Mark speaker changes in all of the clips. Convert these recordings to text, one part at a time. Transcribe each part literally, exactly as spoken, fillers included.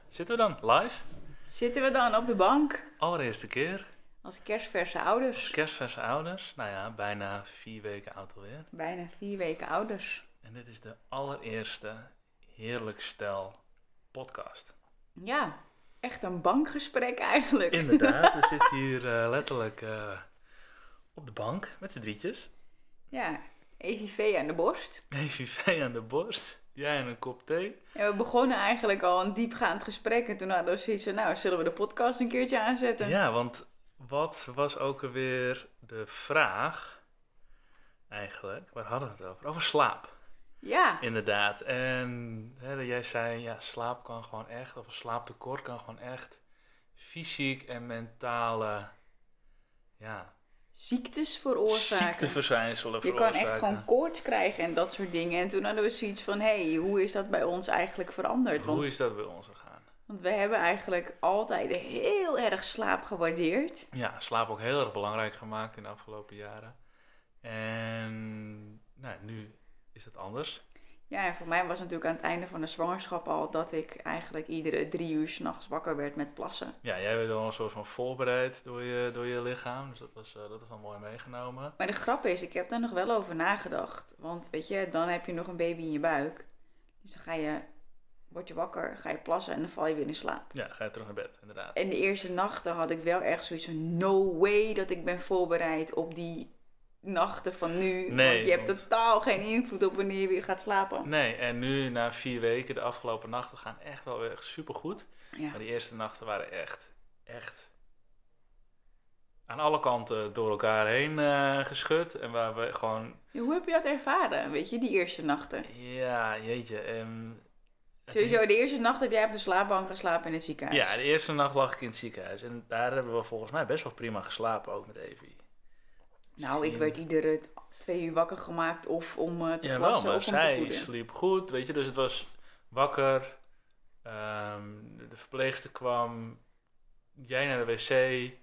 Speaker 1: Zitten we dan live?
Speaker 2: Zitten we dan op de bank
Speaker 1: Allereerste keer.
Speaker 2: als kerstverse ouders.
Speaker 1: Als kerstverse ouders. Nou ja, bijna vier weken oud alweer.
Speaker 2: Bijna vier weken ouders.
Speaker 1: En dit is de allereerste Heerlijk Stel podcast.
Speaker 2: Ja, echt een bankgesprek eigenlijk.
Speaker 1: Inderdaad, we zitten hier uh, letterlijk uh, op de bank met z'n drietjes.
Speaker 2: Ja, E V V aan de borst.
Speaker 1: E V V aan de borst. Jij en een kop thee.
Speaker 2: En we begonnen eigenlijk al een diepgaand gesprek. En toen hadden we zoiets van, nou, zullen we de podcast een keertje aanzetten?
Speaker 1: Ja, want wat was ook alweer de vraag eigenlijk? Waar hadden we het over? Over slaap.
Speaker 2: Ja.
Speaker 1: Inderdaad. En hè, jij zei, ja, slaap kan gewoon echt, of een slaaptekort kan gewoon echt fysiek en mentale, ja,
Speaker 2: ziektes veroorzaken.
Speaker 1: ziekteverschijnselen
Speaker 2: Je
Speaker 1: veroorzaken.
Speaker 2: kan echt gewoon koorts krijgen en dat soort dingen. En toen hadden we zoiets van, hé, hey, hoe is dat bij ons eigenlijk veranderd?
Speaker 1: Hoe
Speaker 2: Want,
Speaker 1: is dat bij ons gegaan?
Speaker 2: want we hebben eigenlijk altijd heel erg slaap gewaardeerd.
Speaker 1: Ja, slaap ook heel erg belangrijk gemaakt in de afgelopen jaren. En nou, nu is het anders.
Speaker 2: Ja, en voor mij was het natuurlijk aan het einde van de zwangerschap al dat ik eigenlijk iedere drie uur 's nachts wakker werd met plassen.
Speaker 1: Ja, jij werd al een soort van voorbereid door je, door je lichaam. Dus dat was, uh, dat was wel mooi meegenomen.
Speaker 2: Maar de grap is, ik heb daar nog wel over nagedacht. Want weet je, dan heb je nog een baby in je buik. Dus dan ga je, word je wakker, ga je plassen en dan val je weer in slaap.
Speaker 1: Ja, ga je terug naar bed, inderdaad.
Speaker 2: En de eerste nachten had ik wel echt zoiets van, no way dat ik ben voorbereid op die nachten van nu.
Speaker 1: Nee,
Speaker 2: want je hebt
Speaker 1: want...
Speaker 2: totaal geen invloed op wanneer je weer gaat slapen.
Speaker 1: Nee, en nu na vier weken, de afgelopen nachten gaan echt wel weer supergoed.
Speaker 2: Ja.
Speaker 1: Maar die eerste nachten waren echt, echt aan alle kanten door elkaar heen uh, geschud. En waar we gewoon...
Speaker 2: Ja, hoe heb je dat ervaren, weet je, die eerste nachten?
Speaker 1: Ja, jeetje. Um,
Speaker 2: Sowieso, de eerste nacht heb jij op de slaapbank geslapen in het ziekenhuis.
Speaker 1: Ja, de eerste nacht lag ik in het ziekenhuis. En daar hebben we volgens mij best wel prima geslapen, ook met Evie.
Speaker 2: Nou, ik werd iedere twee uur wakker gemaakt of om uh, te
Speaker 1: ja,
Speaker 2: plassen
Speaker 1: wel, maar
Speaker 2: of om te
Speaker 1: zij
Speaker 2: voeden.
Speaker 1: sliep goed, weet je. Dus het was wakker. Um, de verpleegster kwam. Jij naar de wc.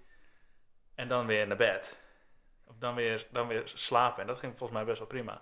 Speaker 1: En dan weer naar bed. Of dan weer, dan weer slapen. En dat ging volgens mij best wel prima.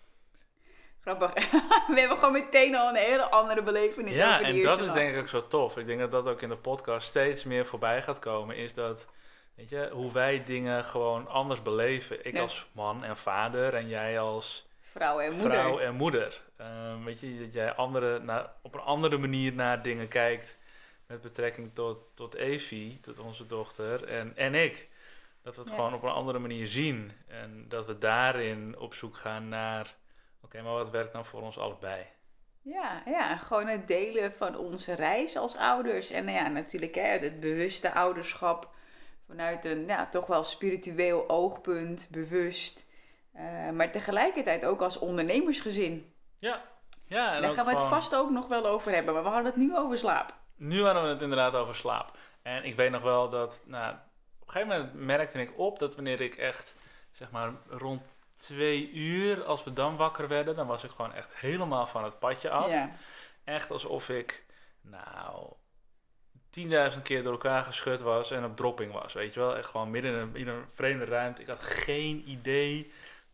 Speaker 2: Grappig. We hebben gewoon meteen al een hele andere belevenis
Speaker 1: ja,
Speaker 2: over die
Speaker 1: en
Speaker 2: eerste
Speaker 1: dat is
Speaker 2: nacht.
Speaker 1: denk ik ook zo tof. Ik denk dat dat ook in de podcast steeds meer voorbij gaat komen. Is dat... Weet je, hoe wij dingen gewoon anders beleven. Ik
Speaker 2: ja.
Speaker 1: als man en vader en jij als
Speaker 2: vrouw en moeder.
Speaker 1: Vrouw en moeder. Um, weet je, dat jij andere, naar, op een andere manier naar dingen kijkt. Met betrekking tot, tot Evie, tot onze dochter en, en ik. Dat we het ja. gewoon op een andere manier zien. En dat we daarin op zoek gaan naar... Oké, okay, maar wat werkt dan voor ons allebei?
Speaker 2: Ja, ja, gewoon het delen van onze reis als ouders. En ja, natuurlijk hè, het bewuste ouderschap... Vanuit een ja, toch wel spiritueel oogpunt, bewust. Uh, maar tegelijkertijd ook als ondernemersgezin.
Speaker 1: Ja. ja en
Speaker 2: Daar gaan we het
Speaker 1: gewoon...
Speaker 2: vast ook nog wel over hebben. Maar we hadden het nu over slaap.
Speaker 1: Nu hadden we het inderdaad over slaap. En ik weet nog wel dat... Nou, op een gegeven moment merkte ik op dat wanneer ik echt... Zeg maar rond twee uur, als we dan wakker werden... Dan was ik gewoon echt helemaal van het padje af.
Speaker 2: Ja.
Speaker 1: Echt alsof ik... Nou... tienduizend keer door elkaar geschud was en op dropping was, weet je wel. Echt gewoon midden in een, in een vreemde ruimte. Ik had geen idee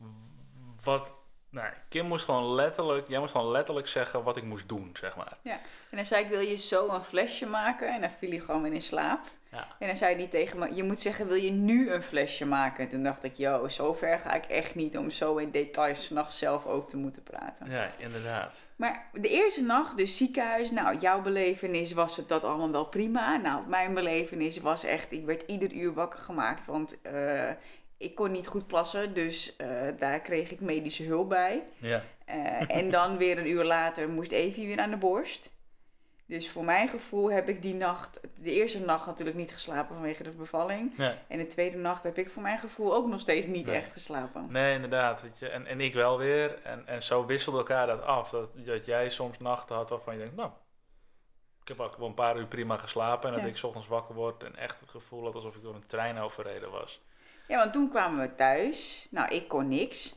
Speaker 1: wat... Nou, Kim moest gewoon letterlijk... Jij moest gewoon letterlijk zeggen wat ik moest doen, zeg maar.
Speaker 2: Ja, en dan zei ik, wil je zo een flesje maken? En dan viel je gewoon weer in slaap.
Speaker 1: Ja.
Speaker 2: En dan zei hij niet tegen me, je moet zeggen, wil je nu een flesje maken? En toen dacht ik, yo, zo ver ga ik echt niet om zo in details 's nachts zelf ook te moeten praten.
Speaker 1: Ja, inderdaad.
Speaker 2: Maar de eerste nacht, dus ziekenhuis, nou, jouw belevenis was het dat allemaal wel prima. Nou, mijn belevenis was echt, ik werd ieder uur wakker gemaakt, want uh, ik kon niet goed plassen, dus uh, daar kreeg ik medische hulp bij.
Speaker 1: Ja.
Speaker 2: Uh, en dan weer een uur later moest Evie weer aan de borst. Dus voor mijn gevoel heb ik die nacht, de eerste nacht natuurlijk niet geslapen vanwege de bevalling.
Speaker 1: Nee.
Speaker 2: En de tweede nacht heb ik voor mijn gevoel ook nog steeds niet
Speaker 1: nee.
Speaker 2: echt geslapen.
Speaker 1: Nee, inderdaad. Weet je. En, en ik wel weer. En, en zo wisselde elkaar dat af. Dat, dat jij soms nachten had waarvan je denkt, nou, ik heb ook wel een paar uur prima geslapen. En dat
Speaker 2: ja.
Speaker 1: ik 's ochtends wakker word en echt het gevoel had alsof ik door een trein overreden was.
Speaker 2: Ja, want toen kwamen we thuis. Nou, ik kon niks.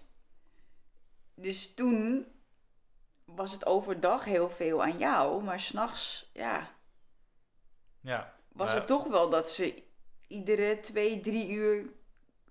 Speaker 2: Dus toen... was het overdag heel veel aan jou, maar 's nachts, ja,
Speaker 1: ja
Speaker 2: was
Speaker 1: maar...
Speaker 2: het toch wel dat ze iedere twee, drie uur,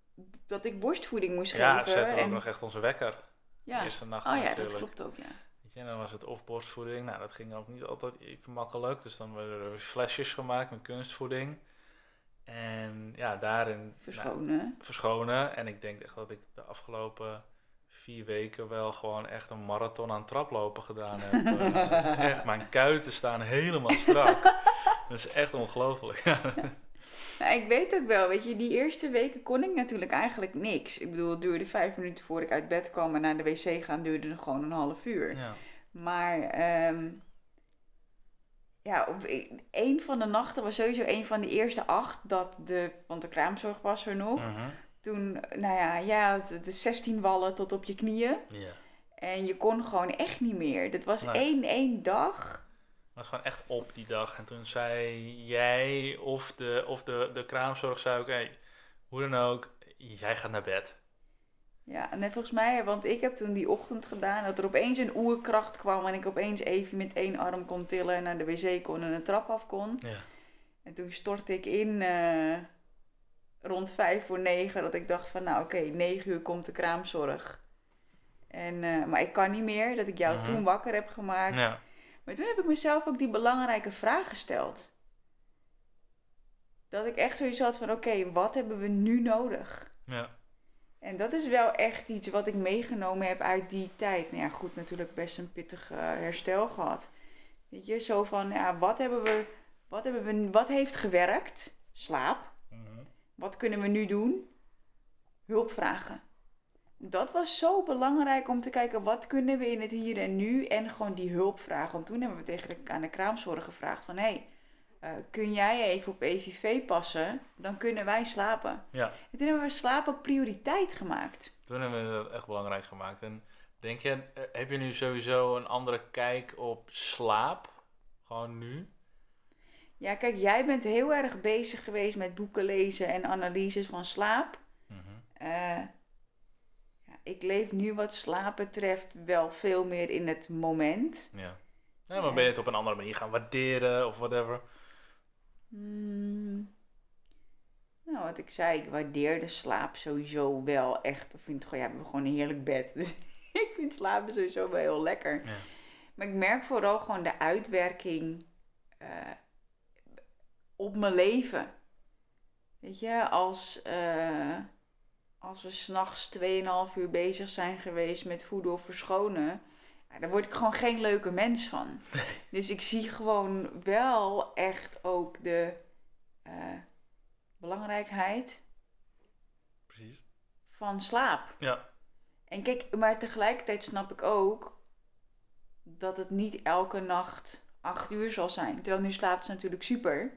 Speaker 2: dat ik borstvoeding moest
Speaker 1: ja,
Speaker 2: geven.
Speaker 1: zetten we
Speaker 2: en...
Speaker 1: ook nog echt onze wekker.
Speaker 2: Ja.
Speaker 1: De eerste nacht
Speaker 2: oh ja,
Speaker 1: natuurlijk.
Speaker 2: dat klopt ook, ja.
Speaker 1: Weet Weet je, en dan was het of borstvoeding. Nou, dat ging ook niet altijd even makkelijk. Dus dan werden er flesjes gemaakt met kunstvoeding. En ja, daarin...
Speaker 2: Verschonen.
Speaker 1: Nou, verschonen. En ik denk echt dat ik de afgelopen vier weken wel gewoon echt een marathon aan traplopen gedaan heb. uh, echt, mijn kuiten staan helemaal strak. Dat is echt ongelooflijk.
Speaker 2: Nou, ik weet ook wel, weet je, die eerste weken kon ik natuurlijk eigenlijk niks. Ik bedoel, het duurde vijf minuten voor ik uit bed kwam en naar de wc gaan duurde het gewoon een half uur.
Speaker 1: Ja.
Speaker 2: Maar um, ja, op een van de nachten was sowieso een van de eerste acht dat de, want de kraamzorg was er nog.
Speaker 1: Uh-huh.
Speaker 2: Toen, nou ja, ja, de zestien wallen tot op je knieën.
Speaker 1: Ja.
Speaker 2: En je kon gewoon echt niet meer. Dat was
Speaker 1: Nee.
Speaker 2: één, één dag.
Speaker 1: Het was gewoon echt op die dag. En toen zei jij of de, of de, de kraamzorg zei ook, hey, hoe dan ook, jij gaat naar bed.
Speaker 2: Ja, en volgens mij, want ik heb toen die ochtend gedaan dat er opeens een oerkracht kwam en ik opeens even met één arm kon tillen en naar de wc kon en een trap af kon.
Speaker 1: Ja.
Speaker 2: En toen stortte ik in uh, rond vijf voor negen dat ik dacht van nou oké, okay, negen uur komt de kraamzorg. En, uh, maar ik kan niet meer, dat ik jou uh-huh. toen wakker heb gemaakt.
Speaker 1: Ja.
Speaker 2: Maar toen heb ik mezelf ook die belangrijke vraag gesteld. Dat ik echt zoiets had van oké, okay, wat hebben we nu nodig?
Speaker 1: Ja.
Speaker 2: En dat is wel echt iets wat ik meegenomen heb uit die tijd. Nou ja, goed, natuurlijk best een pittig uh, herstel gehad. Weet je, zo van, ja, wat hebben we, wat hebben we, wat heeft gewerkt? Slaap.
Speaker 1: Mm-hmm.
Speaker 2: Wat kunnen we nu doen? Hulp vragen. Dat was zo belangrijk om te kijken, wat kunnen we in het hier en nu? En gewoon die hulp vragen. Want toen hebben we tegen de, aan de kraamzorg gevraagd van, hé, hey, Uh, kun jij even op E V V passen, dan kunnen wij slapen.
Speaker 1: Ja.
Speaker 2: En toen hebben we slaap ook prioriteit gemaakt.
Speaker 1: Toen hebben we dat echt belangrijk gemaakt. En denk je, uh, heb je nu sowieso een andere kijk op slaap? Gewoon nu?
Speaker 2: Ja, kijk, jij bent heel erg bezig geweest met boeken lezen en analyses van slaap.
Speaker 1: Mm-hmm.
Speaker 2: Uh, ja, ik leef nu wat slaap betreft wel veel meer in het moment.
Speaker 1: Ja. Ja, maar ben je het op een andere manier gaan waarderen of whatever?
Speaker 2: Hmm. Nou, wat ik zei, ik waardeer de slaap sowieso wel echt. Ik vind gewoon, ja, we hebben gewoon een heerlijk bed. Dus ik vind slapen sowieso wel heel lekker.
Speaker 1: Ja.
Speaker 2: Maar ik merk vooral gewoon de uitwerking uh, op mijn leven. Weet je, als, uh, als we 's nachts tweeënhalf uur bezig zijn geweest met voeden of verschonen, ja, daar word ik gewoon geen leuke mens van. Dus ik zie gewoon wel echt ook de uh, belangrijkheid
Speaker 1: Precies.
Speaker 2: van slaap.
Speaker 1: Ja.
Speaker 2: En kijk, maar tegelijkertijd snap ik ook dat het niet elke nacht acht uur zal zijn. Terwijl nu slaapt ze natuurlijk super.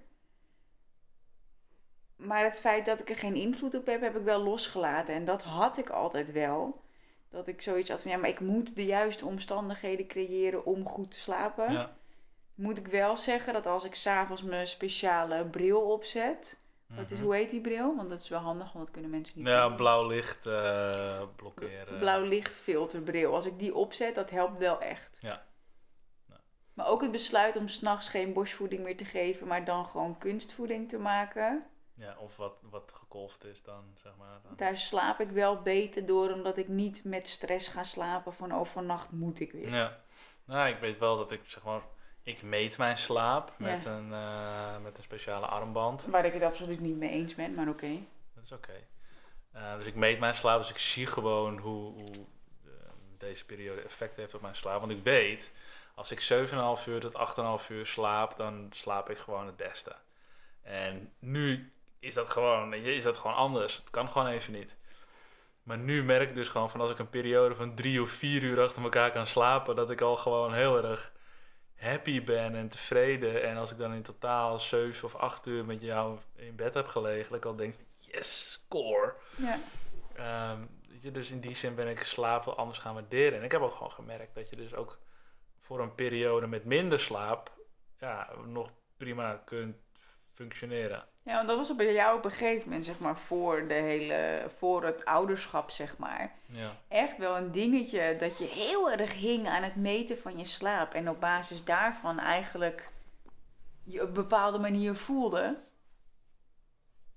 Speaker 2: Maar het feit dat ik er geen invloed op heb, heb ik wel losgelaten. En dat had ik altijd wel. Dat ik zoiets had van, ja, maar ik moet de juiste omstandigheden creëren om goed te slapen.
Speaker 1: Ja.
Speaker 2: Moet ik wel zeggen dat als ik 's avonds mijn speciale bril opzet.
Speaker 1: Mm-hmm.
Speaker 2: Wat is, hoe heet die bril? Want dat is wel handig, want dat kunnen mensen niet
Speaker 1: Ja,
Speaker 2: zien.
Speaker 1: blauw licht uh, blokkeren.
Speaker 2: Blauw lichtfilterbril. Als ik die opzet, dat helpt wel echt.
Speaker 1: Ja. Ja.
Speaker 2: Maar ook het besluit om 's nachts geen borstvoeding meer te geven, maar dan gewoon kunstvoeding te maken.
Speaker 1: Ja, of wat, wat gekolfd is dan, zeg maar. Dan.
Speaker 2: Daar slaap ik wel beter door, omdat ik niet met stress ga slapen van oh, vannacht moet ik weer.
Speaker 1: Ja, nou, ik weet wel dat ik, zeg maar, ik meet mijn slaap met,
Speaker 2: Ja.
Speaker 1: een, uh, met een speciale armband.
Speaker 2: Waar ik het absoluut niet mee eens ben, maar oké. Okay.
Speaker 1: Dat is oké. Okay. Uh, dus ik meet mijn slaap, dus ik zie gewoon hoe, hoe uh, deze periode effect heeft op mijn slaap. Want ik weet, als ik zeven komma vijf uur tot acht komma vijf uur slaap, dan slaap ik gewoon het beste. En nu is dat gewoon, is dat gewoon anders. Het kan gewoon even niet. Maar nu merk ik dus gewoon van als ik een periode van drie of vier uur achter elkaar kan slapen, dat ik al gewoon heel erg happy ben en tevreden. En als ik dan in totaal zeven of acht uur met jou in bed heb gelegen, dat ik al denk, yes, score.
Speaker 2: Ja.
Speaker 1: Um, dus in die zin ben ik slaap wel anders gaan waarderen. En ik heb ook gewoon gemerkt dat je dus ook voor een periode met minder slaap ja, nog prima kunt functioneren.
Speaker 2: Ja, want dat was bij jou op een gegeven moment, zeg maar, voor de hele, voor het ouderschap, zeg maar.
Speaker 1: Ja.
Speaker 2: Echt wel een dingetje dat je heel erg hing aan het meten van je slaap. En op basis daarvan eigenlijk je op een bepaalde manier voelde.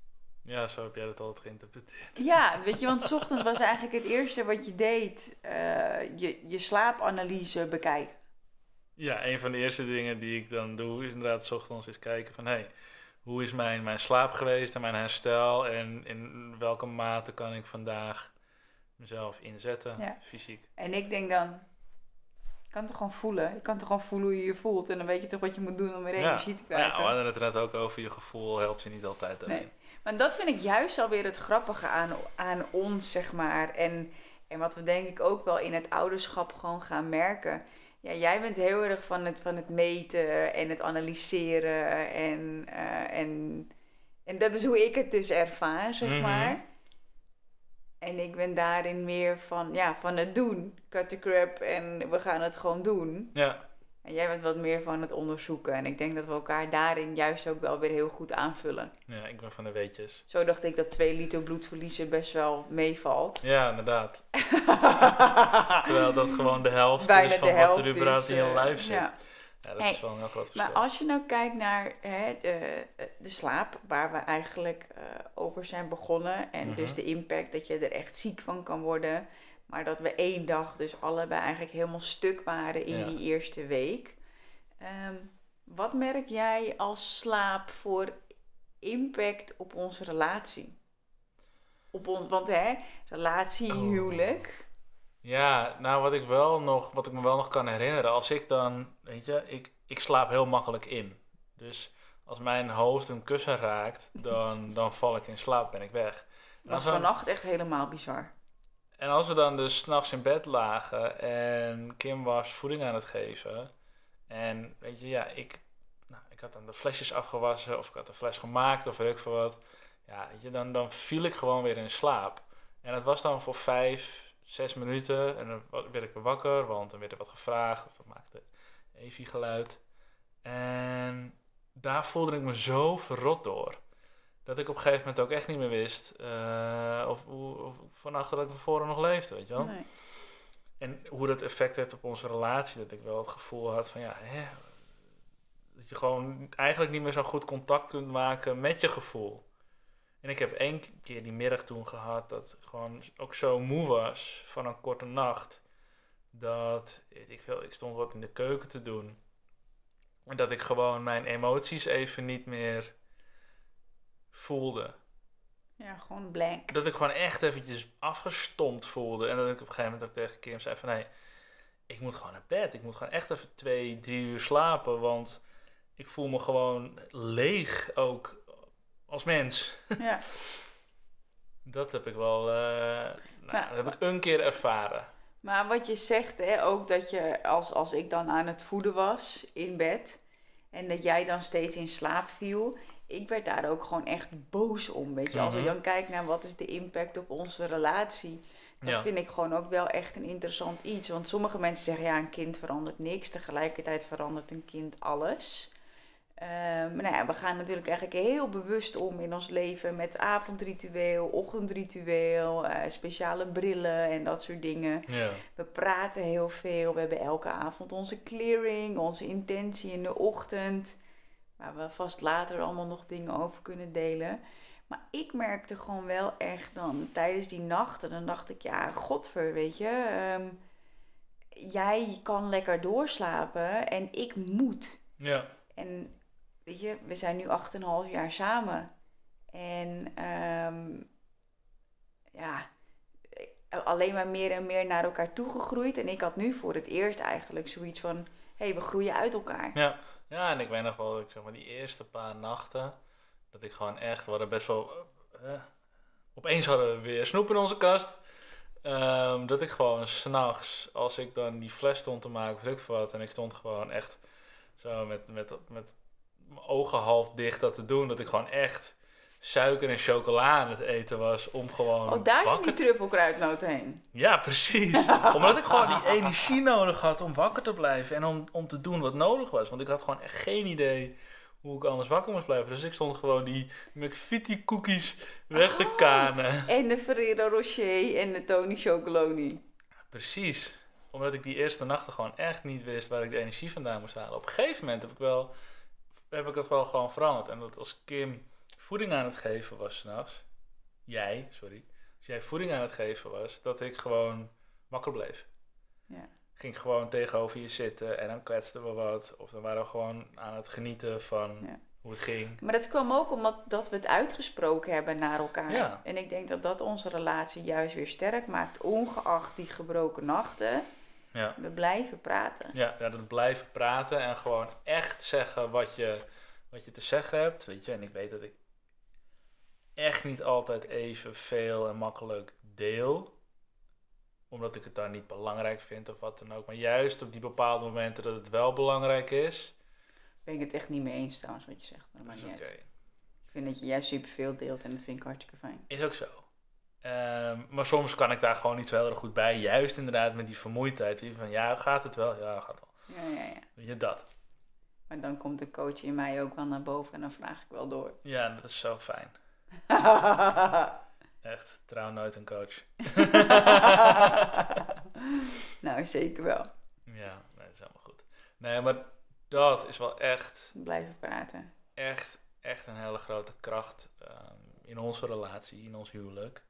Speaker 1: Ja, zo heb jij dat altijd geïnterpreteerd.
Speaker 2: Ja, weet je, want 's ochtends was eigenlijk het eerste wat je deed, uh, je, je slaapanalyse bekijken.
Speaker 1: Ja, een van de eerste dingen die ik dan doe is inderdaad 's ochtends eens kijken van... Hey, hoe is mijn, mijn slaap geweest en mijn herstel en in welke mate kan ik vandaag mezelf inzetten, ja. fysiek.
Speaker 2: En ik denk dan, je kan toch gewoon voelen. Je kan toch gewoon voelen hoe je je voelt en dan weet je toch wat je moet doen om weer
Speaker 1: ja.
Speaker 2: energie te krijgen.
Speaker 1: Ja, we hadden het net ook over je gevoel, helpt je niet altijd daarmee.
Speaker 2: Nee. Maar dat vind ik juist alweer het grappige aan, aan ons, zeg maar. En, en wat we denk ik ook wel in het ouderschap gewoon gaan merken. Ja, jij bent heel erg van het, van het meten en het analyseren. En, uh, en, en dat is hoe ik het dus ervaar, zeg mm-hmm. maar. En ik ben daarin meer van, ja, van het doen. Cut the crap en we gaan het gewoon doen.
Speaker 1: Ja.
Speaker 2: En jij bent wat meer van het onderzoeken. En ik denk dat we elkaar daarin juist ook wel weer heel goed aanvullen.
Speaker 1: Ja, ik ben van de weetjes.
Speaker 2: Zo dacht ik dat twee liter bloed verliezen best wel meevalt.
Speaker 1: Ja, inderdaad. Terwijl dat gewoon de helft
Speaker 2: Bijna
Speaker 1: is van wat er überhaupt in je lijf zit. Ja, ja dat hey, is wel een heel groot verschil.
Speaker 2: Maar als je nou kijkt naar hè, de, de slaap, waar we eigenlijk uh, over zijn begonnen. En mm-hmm. dus de impact dat je er echt ziek van kan worden. Maar dat we één dag dus allebei eigenlijk helemaal stuk waren in ja. die eerste week. Um, wat merk jij als slaap voor impact op onze relatie? Op ons, want hè, relatie, oh. huwelijk.
Speaker 1: Ja, nou wat ik wel nog, wat ik me wel nog kan herinneren, als ik dan, weet je, ik, ik slaap heel makkelijk in. Dus als mijn hoofd een kussen raakt, dan, dan val ik in slaap, ben ik weg.
Speaker 2: Dat was vannacht echt helemaal bizar.
Speaker 1: En als we dan dus 's nachts in bed lagen en Kim was voeding aan het geven. En weet je, ja, ik, nou, ik had dan de flesjes afgewassen of ik had een fles gemaakt of weet ik veel wat. Ja, weet je, dan, dan viel ik gewoon weer in slaap. En dat was dan voor vijf, zes minuten en dan werd ik weer wakker, want dan werd er wat gevraagd of dat maakte Evie geluid. En daar voelde ik me zo verrot door. Dat ik op een gegeven moment ook echt niet meer wist uh, of, of vannacht dat ik van voren nog leefde, weet je wel.
Speaker 2: Nee.
Speaker 1: En hoe dat effect heeft op onze relatie, dat ik wel het gevoel had van ja, hè, dat je gewoon eigenlijk niet meer zo goed contact kunt maken met je gevoel. En ik heb één keer die middag toen gehad dat ik gewoon ook zo moe was van een korte nacht, dat ik, wel, ik stond wat in de keuken te doen. En dat ik gewoon mijn emoties even niet meer voelde.
Speaker 2: Ja, gewoon blank.
Speaker 1: Dat ik gewoon echt eventjes afgestompt voelde. En dat ik op een gegeven moment ook tegen Kim zei van... Hé, hey, ik moet gewoon naar bed. Ik moet gewoon echt even twee, drie uur slapen. Want ik voel me gewoon leeg ook als mens.
Speaker 2: Ja.
Speaker 1: Dat heb ik wel... Uh, nou, nou, dat heb ik een keer ervaren.
Speaker 2: Maar wat je zegt, hè, ook dat je als, als ik dan aan het voeden was in bed... en dat jij dan steeds in slaap viel... Ik werd daar ook gewoon echt boos om, weet je. Mm-hmm. Als je dan kijkt naar wat is de impact op onze relatie. Dat ja. vind ik gewoon ook wel echt een interessant iets. Want sommige mensen zeggen, ja, een kind verandert niks. Tegelijkertijd verandert een kind alles. Uh, maar nou ja, we gaan natuurlijk eigenlijk heel bewust om in ons leven met avondritueel, ochtendritueel, uh, speciale brillen en dat soort dingen.
Speaker 1: Ja.
Speaker 2: We praten heel veel. We hebben elke avond onze clearing, onze intentie in de ochtend... waar we vast later allemaal nog dingen over kunnen delen. Maar ik merkte gewoon wel echt dan tijdens die nachten... dan dacht ik, ja, godver, weet je... Um, jij kan lekker doorslapen en ik moet.
Speaker 1: Ja.
Speaker 2: En weet je, we zijn nu acht en een half jaar samen. En um, ja... alleen maar meer en meer naar elkaar toegegroeid. En ik had nu voor het eerst eigenlijk zoiets van... hé, hey, we groeien uit elkaar.
Speaker 1: Ja. Ja, en ik weet nog wel, ik zeg maar, die eerste paar nachten, dat ik gewoon echt, we hadden best wel, uh, opeens hadden we weer snoep in onze kast. Um, dat ik gewoon 's nachts, als ik dan die fles stond te maken, of weet ik veel wat, en ik stond gewoon echt zo met, met, met mijn ogen half dicht dat te doen, dat ik gewoon echt suiker en chocola aan het eten was om gewoon...
Speaker 2: Oh, daar zit die truffelkruidnoot heen.
Speaker 1: Ja, precies. Omdat ik gewoon die energie nodig had om wakker te blijven en om, om te doen wat nodig was. Want ik had gewoon echt geen idee hoe ik anders wakker moest blijven. Dus ik stond gewoon die McVitie cookies weg te kanen.
Speaker 2: Oh, en de Ferrero Rocher en de Tony Chocoloni.
Speaker 1: Precies. Omdat ik die eerste nachten gewoon echt niet wist waar ik de energie vandaan moest halen. Op een gegeven moment heb ik wel, heb ik dat wel gewoon veranderd. En dat als Kim voeding aan het geven was s'nachts, jij, sorry, als jij voeding aan het geven was, dat ik gewoon wakker bleef.
Speaker 2: Ja.
Speaker 1: Ging gewoon tegenover je zitten en dan kletsten we wat. Of dan waren we gewoon aan het genieten van
Speaker 2: Ja.
Speaker 1: hoe het ging.
Speaker 2: Maar dat kwam ook omdat dat we het uitgesproken hebben naar elkaar.
Speaker 1: Ja.
Speaker 2: En ik denk dat dat onze relatie juist weer sterk maakt. Ongeacht die gebroken nachten.
Speaker 1: Ja.
Speaker 2: We blijven praten.
Speaker 1: Ja, ja, dat blijven praten en gewoon echt zeggen wat je, wat je te zeggen hebt. Weet je, en ik weet dat ik echt niet altijd even veel en makkelijk deel. Omdat ik het dan niet belangrijk vind of wat dan ook. Maar juist op die bepaalde momenten dat het wel belangrijk is.
Speaker 2: Ben ik het echt niet mee eens trouwens wat je zegt. Maar dat
Speaker 1: Dat
Speaker 2: maakt
Speaker 1: is
Speaker 2: niet
Speaker 1: oké.
Speaker 2: uit. Ik vind dat je juist superveel deelt en dat vind ik hartstikke fijn.
Speaker 1: Is ook zo. Um, maar soms kan ik daar gewoon niet zo heel erg goed bij. Juist inderdaad met die vermoeidheid. Die van ja, gaat het wel? Ja, gaat wel.
Speaker 2: Ja, ja, ja.
Speaker 1: Weet je, dat.
Speaker 2: Maar dan komt de coach in mij ook wel naar boven en dan vraag ik wel door.
Speaker 1: Ja, dat is zo fijn. Echt, trouw nooit een coach.
Speaker 2: Nou, zeker wel.
Speaker 1: Ja, nee, dat is helemaal goed. Nee, maar dat is wel echt,
Speaker 2: Blijven praten.
Speaker 1: echt, echt een hele grote kracht um, in onze relatie, in ons huwelijk.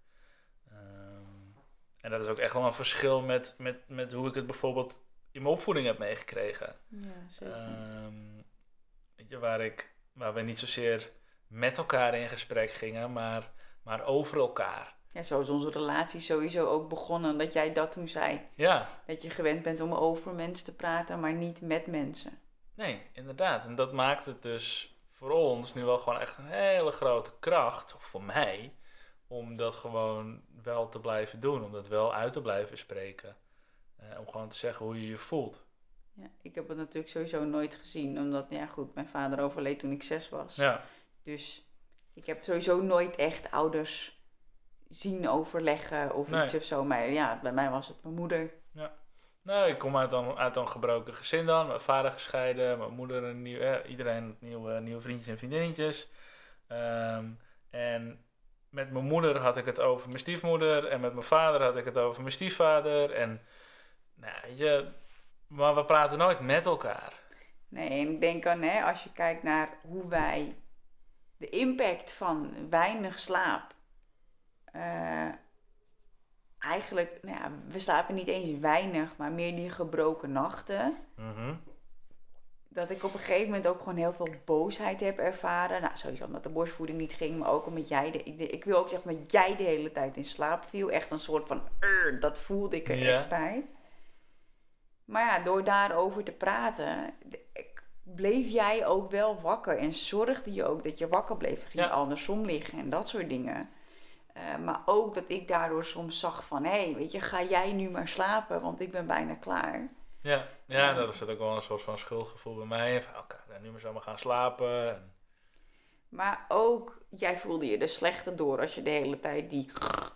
Speaker 1: Um, en dat is ook echt wel een verschil met, met, met hoe ik het bijvoorbeeld in mijn opvoeding heb meegekregen.
Speaker 2: Ja, zeker.
Speaker 1: Um, weet je, waar, ik, waar we niet zozeer met elkaar in gesprek gingen, maar, maar over elkaar.
Speaker 2: Ja, zo is onze relatie sowieso ook begonnen. Dat jij dat toen zei.
Speaker 1: Ja.
Speaker 2: Dat je gewend bent om over mensen te praten, maar niet met mensen.
Speaker 1: Nee, inderdaad. En dat maakt het dus voor ons nu wel gewoon echt een hele grote kracht, of voor mij, om dat gewoon wel te blijven doen. Om dat wel uit te blijven spreken. Eh, om gewoon te zeggen hoe je je voelt.
Speaker 2: Ja, ik heb het natuurlijk sowieso nooit gezien. Omdat, ja goed, mijn vader overleed toen ik zes was.
Speaker 1: Ja.
Speaker 2: Dus ik heb sowieso nooit echt ouders zien overleggen of
Speaker 1: Nee.
Speaker 2: iets of zo. Maar ja, bij mij was het mijn moeder.
Speaker 1: Ja. Nou, ik kom uit een, uit een gebroken gezin dan. Mijn vader gescheiden, mijn moeder een nieuw, eh, iedereen nieuwe, nieuwe vriendjes en vriendinnetjes. Um, en met mijn moeder had ik het over mijn stiefmoeder. En met mijn vader had ik het over mijn stiefvader. En nou, weet je, maar we praten nooit met elkaar.
Speaker 2: Nee, en ik denk aan, hè, als je kijkt naar hoe wij de impact van weinig slaap. Uh, eigenlijk, nou ja, we slapen niet eens weinig, maar meer die gebroken nachten.
Speaker 1: Mm-hmm.
Speaker 2: Dat ik op een gegeven moment ook gewoon heel veel boosheid heb ervaren. Nou, sowieso omdat de borstvoeding niet ging, maar ook omdat jij, de, ik, ik wil ook zeggen, dat jij de hele tijd in slaap viel. Echt een soort van, uh, dat voelde ik er
Speaker 1: Ja.
Speaker 2: echt bij. Maar ja, door daarover te praten, bleef jij ook wel wakker. En zorgde je ook dat je wakker bleef. Ging
Speaker 1: Ja.
Speaker 2: andersom liggen en dat soort dingen. Uh, maar ook dat ik daardoor soms zag van, hé, hey, weet je, ga jij nu maar slapen, want ik ben bijna klaar.
Speaker 1: Ja, ja, dat is ook wel een soort van schuldgevoel bij mij. Van, oké, okay, nu maar zo maar gaan slapen. En...
Speaker 2: Maar ook, jij voelde je er slechter door als je de hele tijd die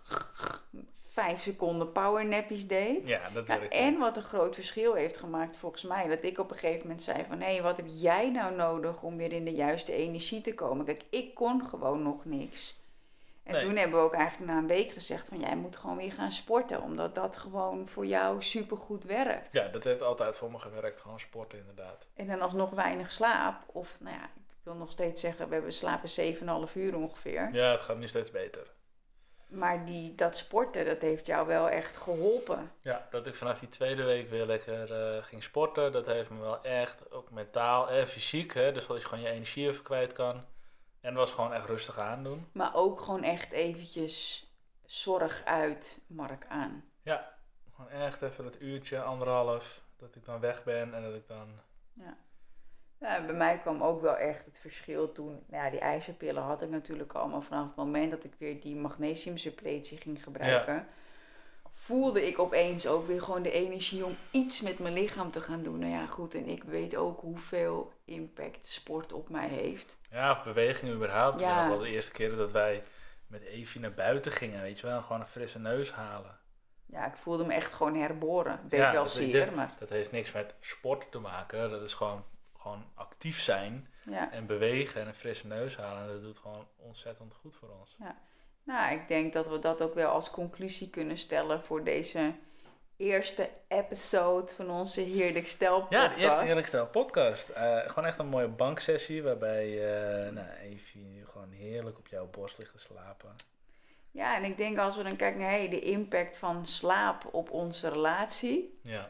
Speaker 2: vijf seconden powernappies deed.
Speaker 1: Ja, dat
Speaker 2: Ja,
Speaker 1: werkt.
Speaker 2: en wat een groot verschil heeft gemaakt volgens mij, dat ik op een gegeven moment zei van, hé, hey, wat heb jij nou nodig om weer in de juiste energie te komen? Kijk, ik kon gewoon nog niks. En nee. Toen hebben we ook eigenlijk na een week gezegd van, jij moet gewoon weer gaan sporten, omdat dat gewoon voor jou supergoed werkt.
Speaker 1: Ja, dat heeft altijd voor me gewerkt, gewoon sporten inderdaad.
Speaker 2: En dan alsnog weinig slaap, of nou ja, ik wil nog steeds zeggen, we hebben slapen zeven komma vijf uur ongeveer.
Speaker 1: Ja, het gaat nu steeds beter.
Speaker 2: Maar die, dat sporten, dat heeft jou wel echt geholpen.
Speaker 1: Ja, dat ik vanaf die tweede week weer lekker uh, ging sporten, dat heeft me wel echt, ook mentaal en fysiek, hè, dus dat je gewoon je energie even kwijt kan. En was gewoon echt rustig aandoen.
Speaker 2: Maar ook gewoon echt eventjes zorg uit, Mark aan.
Speaker 1: Ja, gewoon echt even dat uurtje, anderhalf, dat ik dan weg ben en dat ik dan...
Speaker 2: Ja. Ja, bij mij kwam ook wel echt het verschil toen. Nou ja, die ijzerpillen had ik natuurlijk al, maar vanaf het moment dat ik weer die magnesiumsuppletie ging gebruiken, ja. voelde ik opeens ook weer gewoon de energie om iets met mijn lichaam te gaan doen. Nou ja, goed, en ik weet ook hoeveel impact sport op mij heeft.
Speaker 1: Ja, of beweging überhaupt.
Speaker 2: Ja.
Speaker 1: Ik weet nog wel de eerste keren dat wij met Evie naar buiten gingen, weet je wel, gewoon een frisse neus halen.
Speaker 2: Ja, ik voelde me echt gewoon herboren. Deed
Speaker 1: ja,
Speaker 2: wel
Speaker 1: dat,
Speaker 2: zeer,
Speaker 1: je,
Speaker 2: maar...
Speaker 1: Dat heeft niks met sport te maken. Dat is gewoon, gewoon actief zijn
Speaker 2: ja.
Speaker 1: en bewegen en een frisse neus halen. En dat doet gewoon ontzettend goed voor ons.
Speaker 2: Ja. Nou, ik denk dat we dat ook wel als conclusie kunnen stellen voor deze eerste episode van onze Heerlijk Stel podcast.
Speaker 1: Ja, de eerste Heerlijk Stel podcast. Uh, gewoon echt een mooie banksessie waarbij uh, nou, Evie nu gewoon heerlijk op jouw borst ligt te slapen.
Speaker 2: Ja, en ik denk als we dan kijken naar hey, de impact van slaap op onze relatie.
Speaker 1: Ja.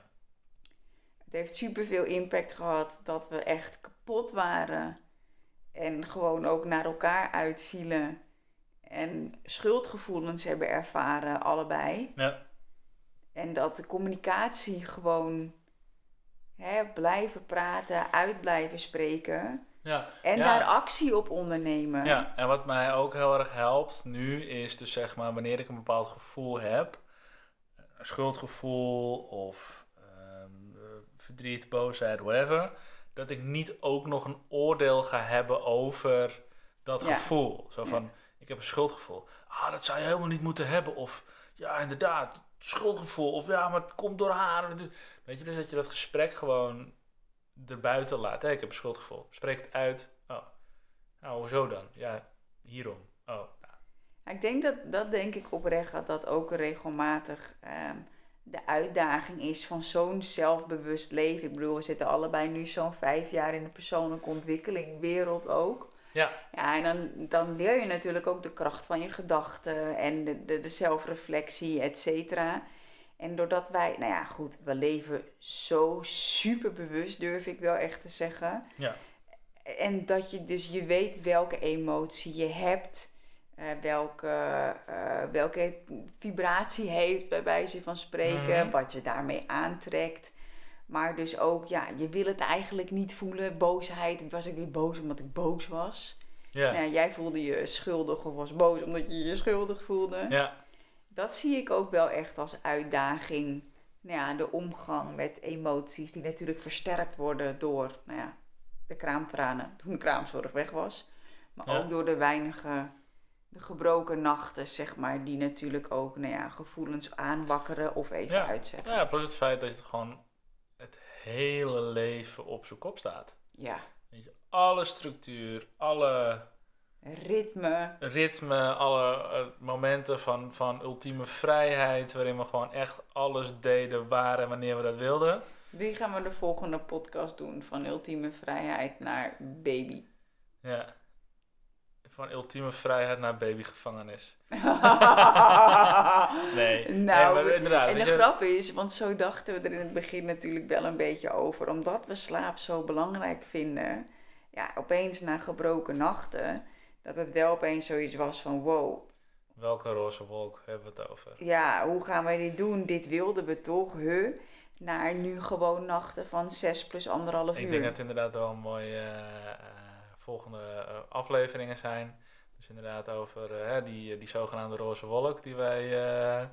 Speaker 2: Het heeft superveel impact gehad dat we echt kapot waren. En gewoon ook naar elkaar uitvielen. En schuldgevoelens hebben ervaren, allebei.
Speaker 1: Ja.
Speaker 2: En dat de communicatie gewoon hè, blijven praten, uit blijven spreken.
Speaker 1: Ja.
Speaker 2: En
Speaker 1: ja.
Speaker 2: daar actie op ondernemen.
Speaker 1: Ja, en wat mij ook heel erg helpt nu is dus zeg maar wanneer ik een bepaald gevoel heb. Een schuldgevoel of um, verdriet, boosheid, whatever. Dat ik niet ook nog een oordeel ga hebben over dat ja. gevoel. Zo van, ja. ik heb een schuldgevoel. Ah, dat zou je helemaal niet moeten hebben. Of, ja, inderdaad, schuldgevoel. Of, ja, maar het komt door haar. Weet je, dus dat je dat gesprek gewoon erbuiten laat. Hé, ik heb een schuldgevoel. Spreek het uit. Oh, nou, hoezo dan? Ja, hierom. Oh, nou.
Speaker 2: Ik denk dat, dat denk ik oprecht, dat dat ook regelmatig um, de uitdaging is van zo'n zelfbewust leven. Ik bedoel, we zitten allebei nu zo'n vijf jaar in de persoonlijke ontwikkeling wereld ook.
Speaker 1: Ja.
Speaker 2: Ja, en dan, dan leer je natuurlijk ook de kracht van je gedachten en de, de, de zelfreflectie, et cetera. En doordat wij, nou ja, goed, we leven zo super bewust, durf ik wel echt te zeggen.
Speaker 1: Ja.
Speaker 2: En dat je dus, je weet welke emotie je hebt, uh, welke, uh, welke vibratie heeft, bij wijze van spreken, mm-hmm. wat je daarmee aantrekt. Maar dus ook, ja, je wil het eigenlijk niet voelen. Boosheid, was ik weer boos omdat ik boos was.
Speaker 1: Ja.
Speaker 2: Nou ja, jij voelde je schuldig of was boos omdat je je schuldig voelde.
Speaker 1: Ja.
Speaker 2: Dat zie ik ook wel echt als uitdaging. Nou ja, de omgang met emoties die natuurlijk versterkt worden door nou ja, de kraamtranen toen de kraamzorg weg was. Maar ja. ook door de weinige, de gebroken nachten, zeg maar, die natuurlijk ook nou ja, gevoelens aanwakkeren of even
Speaker 1: ja.
Speaker 2: uitzetten.
Speaker 1: Ja, plus het feit dat het gewoon het hele leven op zijn kop staat.
Speaker 2: Ja.
Speaker 1: Weet je, alle structuur, alle
Speaker 2: ritme,
Speaker 1: ritme alle uh, momenten van, van ultieme vrijheid, waarin we gewoon echt alles deden waar en wanneer we dat wilden.
Speaker 2: Die gaan we de volgende podcast doen, van ultieme vrijheid naar baby.
Speaker 1: Ja. Van ultieme vrijheid naar babygevangenis. nee.
Speaker 2: Nou,
Speaker 1: nee, maar inderdaad,
Speaker 2: en de
Speaker 1: je...
Speaker 2: grap is, want zo dachten we er in het begin natuurlijk wel een beetje over. Omdat we slaap zo belangrijk vinden, ja, opeens na gebroken nachten, dat het wel opeens zoiets was van wow.
Speaker 1: Welke roze wolk hebben we het over?
Speaker 2: Ja, hoe gaan wij dit doen? Dit wilden we toch, huh? Naar nu gewoon nachten van zes plus anderhalf uur.
Speaker 1: Ik denk dat het inderdaad wel een mooie uh, volgende uh, afleveringen zijn. Dus inderdaad over uh, die, die zogenaamde roze wolk die wij uh,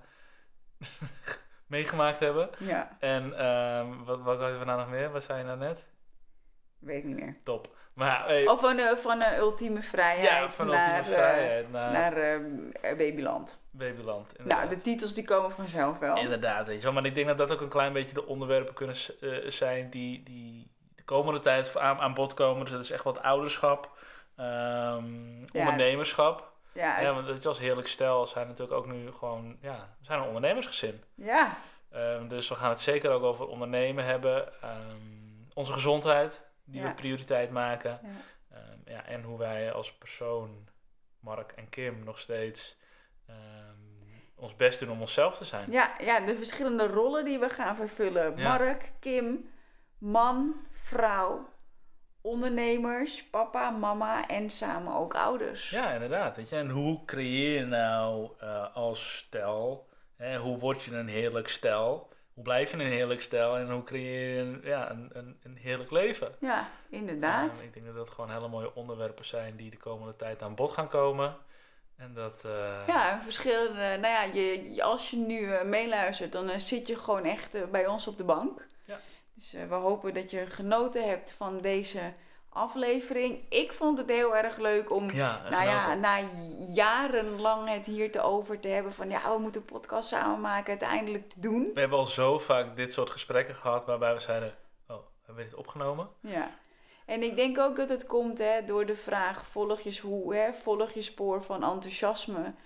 Speaker 1: meegemaakt hebben.
Speaker 2: Ja.
Speaker 1: En uh, wat, wat hadden we nou nog meer? Wat zei je nou net?
Speaker 2: Weet ik niet meer.
Speaker 1: Top. Maar, hey,
Speaker 2: of van een van de ultieme vrijheid,
Speaker 1: ja, van
Speaker 2: naar,
Speaker 1: ultieme vrijheid
Speaker 2: uh,
Speaker 1: naar,
Speaker 2: naar uh, Babyland.
Speaker 1: Babyland, inderdaad.
Speaker 2: Nou, de titels die komen vanzelf wel.
Speaker 1: Inderdaad, weet je wel. Maar ik denk dat dat ook een klein beetje de onderwerpen kunnen uh, zijn die, die de komende tijd aan, aan bod komen. Dus dat is echt wat ouderschap, um, ja, ondernemerschap.
Speaker 2: Ja, het...
Speaker 1: ja, want het als Heerlijk Stel zijn natuurlijk ook nu gewoon, ja, we zijn een ondernemersgezin.
Speaker 2: Ja.
Speaker 1: Um, dus we gaan het zeker ook over ondernemen hebben. Um, onze gezondheid, die ja. we prioriteit maken. Ja. Um, ja, en hoe wij als persoon, Mark en Kim, nog steeds um, ons best doen om onszelf te zijn.
Speaker 2: Ja, ja, de verschillende rollen die we gaan vervullen. Ja. Mark, Kim, man, vrouw, ondernemers, papa, mama en samen ook ouders.
Speaker 1: Ja, inderdaad. Weet je? En hoe creëer je nou uh, als stel, hè, hoe word je een heerlijk stel? Hoe blijf je een heerlijk stel en hoe creëer je een, ja, een, een, een heerlijk leven?
Speaker 2: Ja, inderdaad.
Speaker 1: Uh, ik denk dat dat gewoon hele mooie onderwerpen zijn die de komende tijd aan bod gaan komen. En dat, uh...
Speaker 2: Ja, verschillende. Nou ja, je, als je nu uh, meeluistert, dan uh, zit je gewoon echt uh, bij ons op de bank.
Speaker 1: Ja.
Speaker 2: Dus uh, we hopen dat je genoten hebt van deze aflevering. Ik vond het heel erg leuk om
Speaker 1: ja,
Speaker 2: nou ja, na jarenlang het hier te over te hebben van ja, we moeten een podcast samen maken, uiteindelijk te doen.
Speaker 1: We hebben al zo vaak dit soort gesprekken gehad waarbij we zeiden, oh, hebben we dit opgenomen?
Speaker 2: Ja. En ik denk ook dat het komt hè, door de vraag, volg je, hoe, hè, volg je spoor van enthousiasme.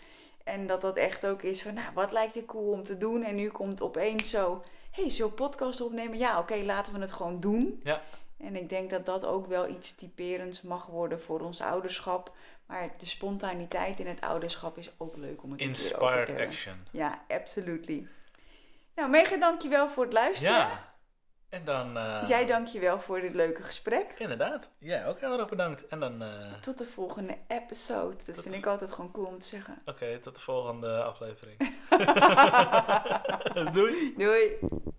Speaker 2: En dat dat echt ook is van, nou, wat lijkt je cool om te doen? En nu komt opeens zo, hé, hey, zullen we een podcast opnemen? Ja, oké, okay, laten we het gewoon doen.
Speaker 1: Ja.
Speaker 2: En ik denk dat dat ook wel iets typerends mag worden voor ons ouderschap. Maar de spontaniteit in het ouderschap is ook leuk om het een keer over te
Speaker 1: Inspired
Speaker 2: hebben.
Speaker 1: action.
Speaker 2: Ja, absolutely. Nou, Megan, dankjewel voor het luisteren.
Speaker 1: Ja. En dan... Uh,
Speaker 2: Jij dankjewel voor dit leuke gesprek.
Speaker 1: Inderdaad. Jij ook heel erg bedankt. En dan... Uh,
Speaker 2: tot de volgende episode. Dat vind ik altijd gewoon cool om te zeggen.
Speaker 1: Oké, okay, tot de volgende aflevering. Doei.
Speaker 2: Doei.